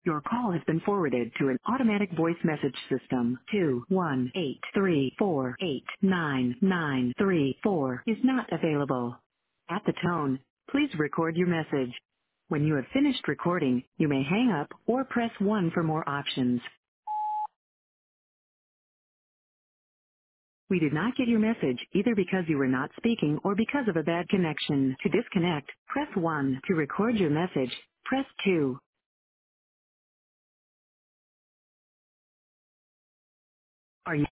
Your call has been forwarded to an automatic voice message system. 21834899934 is not available. At the tone, please record your message. When you have finished recording, you may hang up or press 1 for more options. We did not get your message either because you were not speaking or because of a bad connection. To disconnect, press 1. To record your message, press 2.